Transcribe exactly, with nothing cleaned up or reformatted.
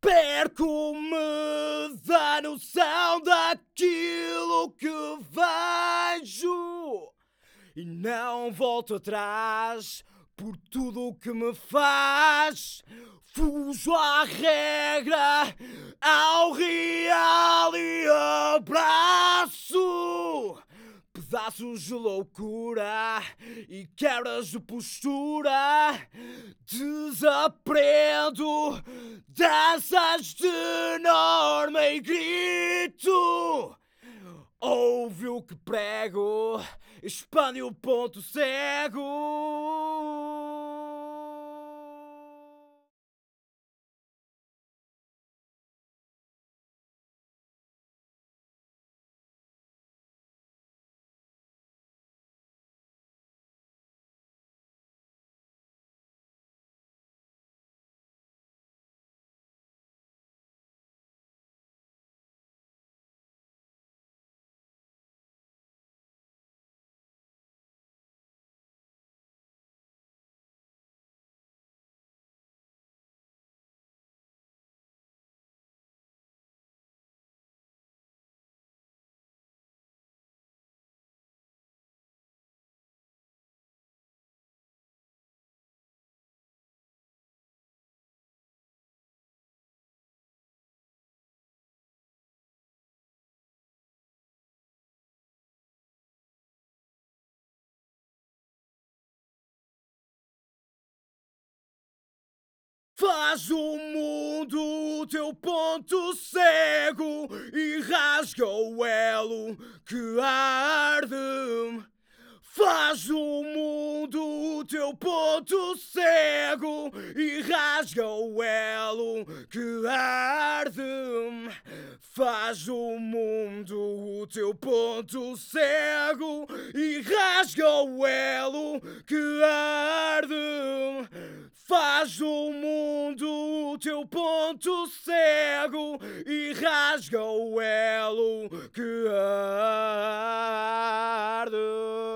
Perco-me da noção daquilo que vejo e não volto atrás por tudo o que me faz. Fujo à regra, ao real e abraço pedaços de loucura e quebras de postura. Desaprendo danças de norma e grito. Ouve o que prego, expande o ponto cego. Faz o mundo o teu ponto cego e rasga o elo que arde. Faz o mundo o teu ponto cego e rasga o elo que arde. Faz o mundo o teu ponto cego e rasga o elo que arde. Faz o mundo o teu ponto cego e rasga o elo que arde.